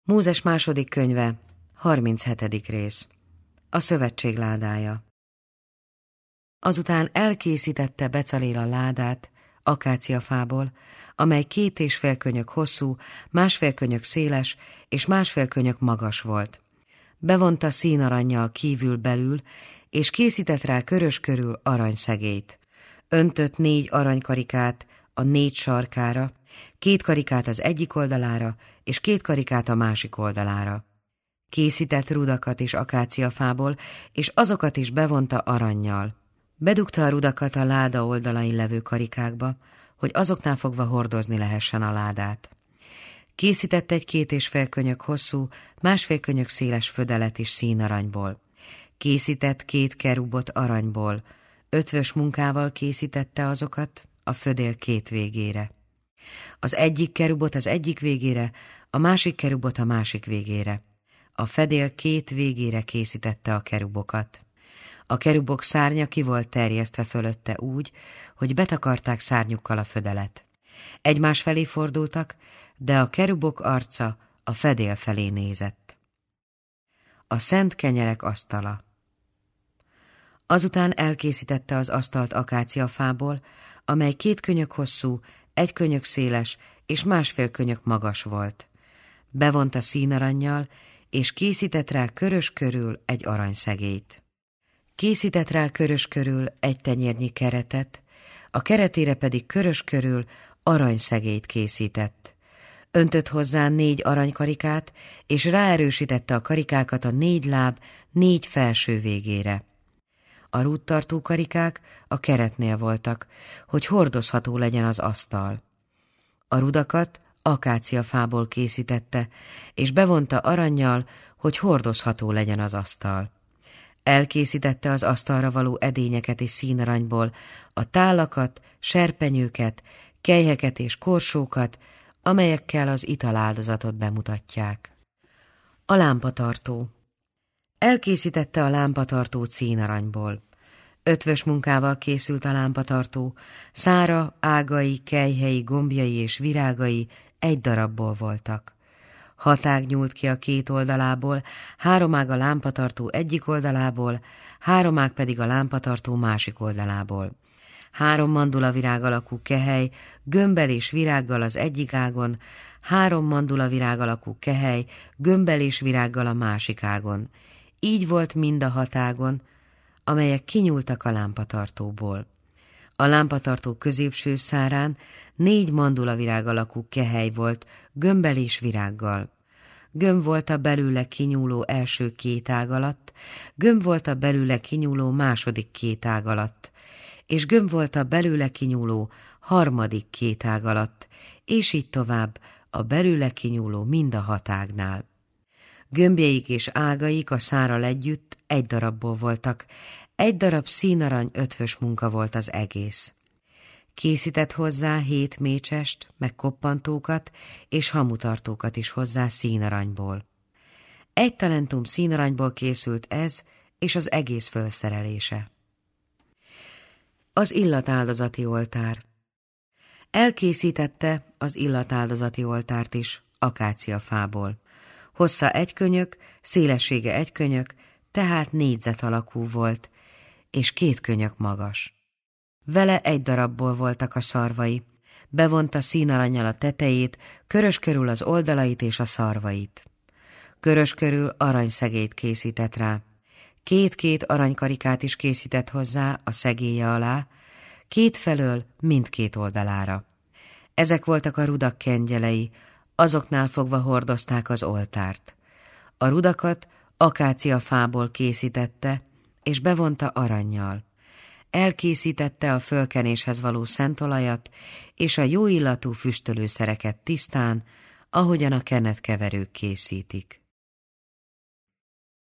Mózes második könyve, 37. rész. A szövetség ládája. Azután elkészítette Becalél a ládát akáciafából, amely 2,5 könyök hosszú, 1,5 könyök széles és 1,5 könyök magas volt. Bevonta színarannyal kívül-belül, és készített rá körös körül aranyszegélyt. Öntött 4 aranykarikát a 4 sarkára, 2 karikát az egyik oldalára, és 2 karikát a másik oldalára. Készített rudakat is akáciafából, és azokat is bevonta arannyal. Bedugta a rudakat a láda oldalain levő karikákba, hogy azoknál fogva hordozni lehessen a ládát. Készített egy 2,5 könyök hosszú, 1,5 könyök széles födelet is színaranyból. Készített 2 kerubot aranyból, ötvös munkával készítette azokat a födél 2 végére. Az egyik kerubot az egyik végére, a másik kerubot a másik végére. A fedél 2 végére készítette a kerubokat. A kerubok szárnya ki volt terjesztve fölötte úgy, hogy betakarták szárnyukkal a födelet. Egymás felé fordultak, de a kerubok arca a fedél felé nézett. A szent kenyerek asztala. Azután elkészítette az asztalt akáciafából, amely 2 könyök hosszú, 1 könyök széles és 1,5 könyök magas volt. Bevonta színarannyal, és készített rá körös körül egy aranyszegélyt. Készített rá körös körül 1 tenyérnyi keretet, a keretére pedig körös körül aranyszegélyt készített. Öntött hozzá 4 aranykarikát, és ráerősítette a karikákat a 4 láb 4 felső végére. A rúdtartó karikák a keretnél voltak, hogy hordozható legyen az asztal. A rudakat akáciafából készítette, és bevonta arannyal, hogy hordozható legyen az asztal. Elkészítette az asztalra való edényeket is színaranyból, a tálakat, serpenyőket, kelyheket és korsókat, amelyekkel az italáldozatot bemutatják. A lámpatartó. Elkészítette a lámpatartót színaranyból. Ötvös munkával készült a lámpatartó, szára, ágai, kelyhei, gombjai és virágai 1 darabból voltak. 6 ág nyúlt ki a 2 oldalából, 3 ág a lámpatartó egyik oldalából, 3 ág pedig a lámpatartó másik oldalából. 3 mandulavirág alakú kehely, gömbbel és virággal az egyik ágon, 3 mandulavirág alakú kehely, gömbbel és virággal a másik ágon. Így volt mind a 6 ágon, amelyek kinyúltak a lámpatartóból. A lámpatartó középső szárán 4 mandulavirág alakú kehely volt, gömbbel és virággal. Gömb volt a belőle kinyúló első 2 ág alatt, gömb volt a belőle kinyúló második 2 ág alatt, és gömb volt a belőle kinyúló harmadik 2 ág alatt, és így tovább a belőle kinyúló mind a 6 ágnál. Gömbjeik és ágaik a szárral együtt 1 darabból voltak, 1 darab színarany ötvös munka volt az egész. Készített hozzá 7 mécsest, meg koppantókat és hamutartókat is hozzá színaranyból. 1 talentum színaranyból készült ez és az egész fölszerelése. Az illatáldozati oltár. Elkészítette az illatáldozati oltárt is akáciafából. Hossza 1 könyök, szélessége 1 könyök, tehát négyzet alakú volt, és 2 könyök magas. Vele 1 darabból voltak a szarvai, bevonta színarannyal a tetejét, körös körül az oldalait és a szarvait. Körös körül aranyszegélyt készített rá. 2 aranykarikát is készített hozzá a szegélye alá, 2 felől mindkét oldalára. Ezek voltak a rudak kengyelei, azoknál fogva hordozták az oltárt. A rudakat akáciafából készítette, és bevonta arannyal. Elkészítette a fölkenéshez való szentolajat, és a jó illatú füstölőszereket tisztán, ahogyan a kenetkeverők készítik.